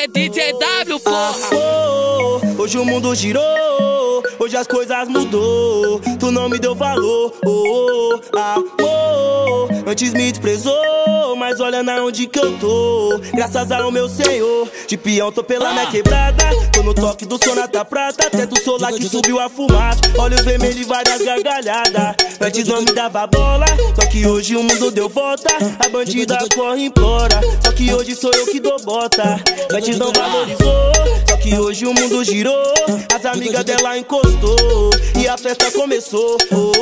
DJ W, porra. Hoje o mundo girou, hoje as coisas mudou. Tu não me deu valor, amor. Antes me desprezou, mas olha na onde que eu tô. Graças ao meu Senhor, de peão tô pela minha quebrada. Tô no toque do Sonata Prata, teto solar que subiu a fumaça. Olhos vermelhos e várias gargalhadas. Antes não me dava bola, só que hoje o mundo deu volta. A bandida corre e implora, só que hoje sou eu que dou bota. Antes não valorizou, só que hoje o mundo girou. As amigas dela encostou e a festa começou.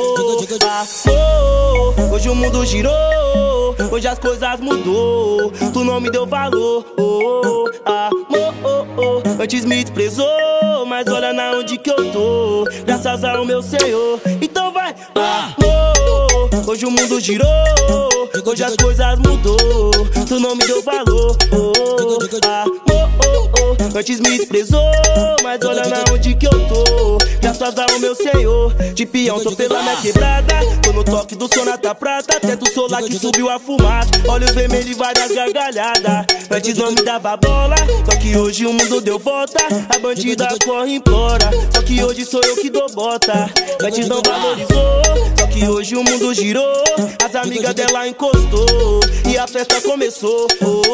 Hoje o mundo girou, hoje as coisas mudou. Tu não me deu valor, amor. Antes me desprezou, mas olha na onde que eu tô. Graças ao meu Senhor, então vai, amor. Hoje o mundo girou, hoje as coisas mudou. Tu não me deu valor, amor. Antes me desprezou, mas olha na onde que eu tô. Graças ao meu Senhor, de peão tô pela minha quebrada. Tô no toque do Sonata Prata, teto solar que subiu a fumaça. Olhos vermelhos e várias gargalhadas. Antes não me dava bola, só que hoje o mundo deu volta. A bandida corre e implora, só que hoje sou eu que dou bota. Antes não valorizou, só que hoje o mundo girou. As amigas dela encostou e a festa começou.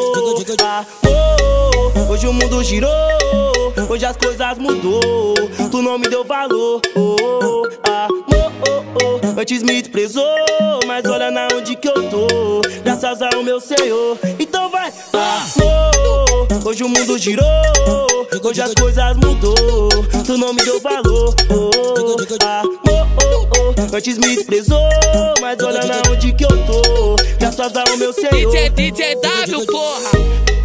Hoje o mundo girou, hoje as coisas mudou. Tu não me deu valor, amor. Antes me desprezou, mas olha na onde que eu tô. Graças ao meu Senhor, então vai, amor. Hoje o mundo girou, hoje as coisas mudou. Tu não me deu valor, amor. Antes me desprezou, mas olha na onde que eu tô. Graças ao meu Senhor. DJ W, porra.